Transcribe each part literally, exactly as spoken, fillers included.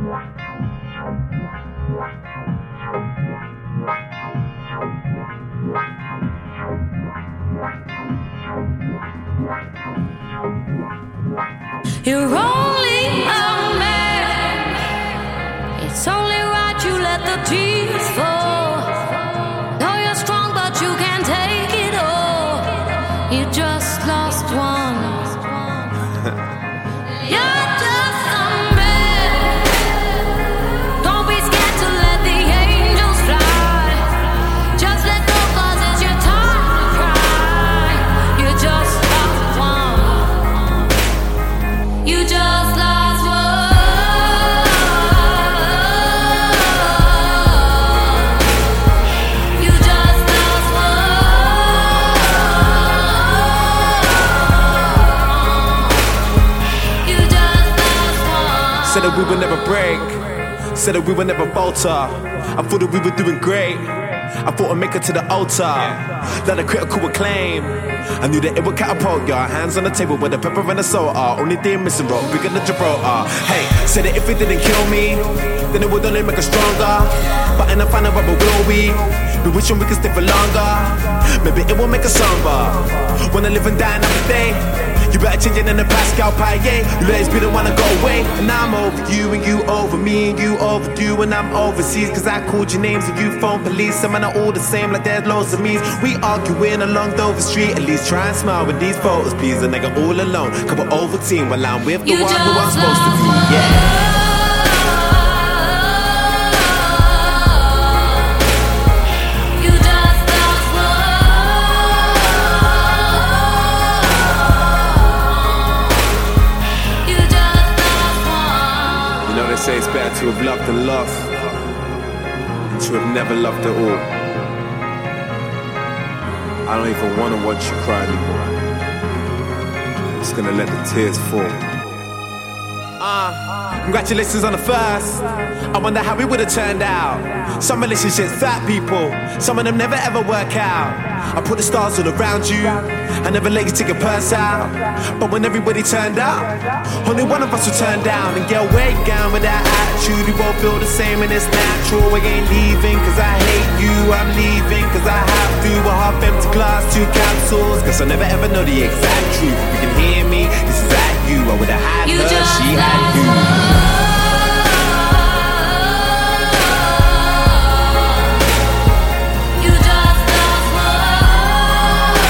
You're only a man. It's only right you let the tears fall. Know you're strong, but you can't take it all. You just lost one. You're just a man. Don't be scared to let the angels fly. Just let go, 'cause it's your time to cry. You just lost one. You just lost one. You just lost one. You just lost one. Said that we would never break, said that we would never falter. I thought that we were doing great, I thought I'd make it to the altar. Not a critical acclaim, I knew that it would catapult ya. Hands on the table where the pepper and the salt are. Only thing missing, bro, bigger than Gibraltar. Hey, said that if it didn't kill me, then it would only make us stronger. But in the final rubber, will we? We wishing we could stay for longer. Maybe it will make us somber. Wanna live and die every day. You better change it in the Pascal Paye. You always be the one to go away. And I'm over you and you over me and you over you and I'm overseas. 'Cause I called your names and you phone police. Some men are all the same like there's loads of me's. We arguing along Dover Street. At least try and smile with these photos, please. A nigga all alone, couple over team while I'm with the You one who I'm just supposed to be. lost Yeah. You just lost one. You just lost one. You know they say it's better to have loved than lost, than to have never loved at all. I don't even wanna watch you cry anymore. I'm just gonna let the tears fall. Uh, congratulations on the first. I wonder how it would've turned out. Some relationships, fat people, some of them never ever work out. I put the stars all around you, I never let you take your purse out. But when everybody turned up, only one of us will turn down. And get way down with that attitude. We both feel the same and it's natural. We ain't leaving 'cause I hate you, I'm leaving 'cause I have to. A half empty glass, two capsules. 'Cause I never ever know the exact truth. You can hear me, this is at you. I would've had You her, just she had lost you. one. You just lost one.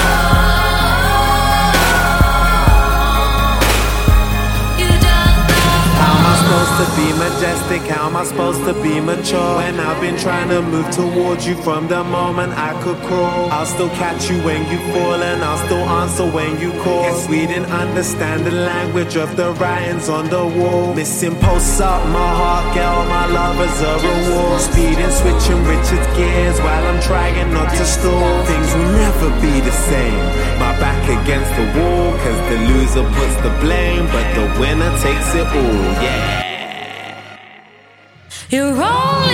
You just lost How am I one. supposed to be majestic? How am I supposed to be mature? When I've been trying to move towards you from the moment I could crawl. I'll still catch you when you fall and I'll still answer when you call. Guess we didn't understand the language of the writings on the wall. Missing posts up my heart, girl, my love is a reward. Speeding, switching Richard's gears while I'm trying not to stall. Things will never be the same. My back against the wall, 'cause the loser puts the blame, but the winner takes it all, yeah. You're only